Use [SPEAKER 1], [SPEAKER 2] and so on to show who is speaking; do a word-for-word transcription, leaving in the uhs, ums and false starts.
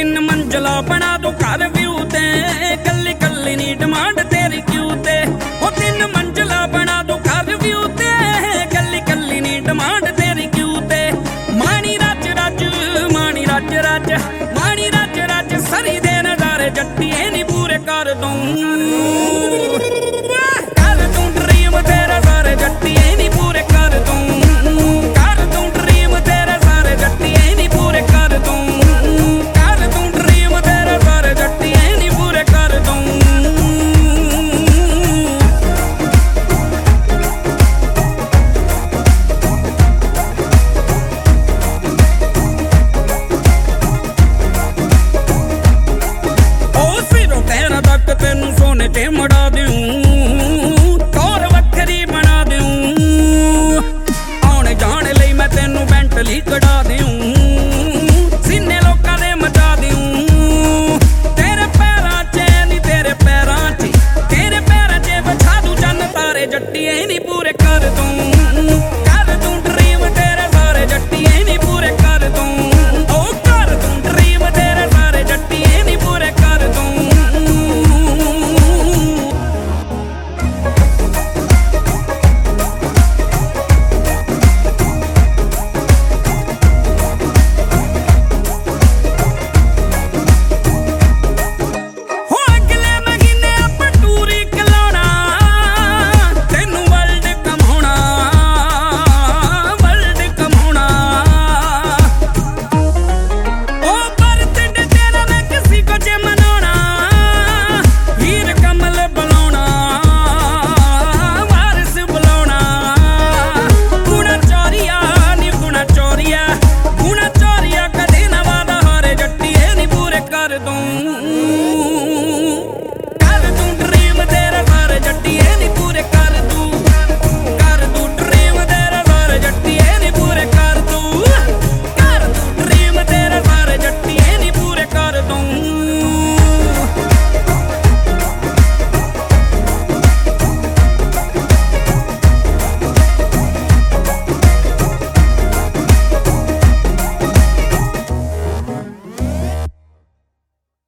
[SPEAKER 1] तीन मंजिला बना दो घर व्यू ते, कल्ली कल्ली नी डिमांड तेरी क्यों ते। ओ तीन मंजिला बना दो घर व्यू ते, कल्ली कल्ली नी डिमांड तेरी क्यों ते। मानी रज रज मानी रज रज मानी रज रज सरी दे नजारे जट्टिए नी पूरे कर दूं, कर दूं ड्रीम तेरे सारे जट्टिए नी पूरे कर दूं, कर दूं ड्रीम तेरे सारे जट्टिए नी पूरे कर दूं, कर दूं ड्रीम तेरे सारे जट्टिए नी पूरे कर दूं। ओ सिरों तेरा तक तेनू सोने ते मड़ा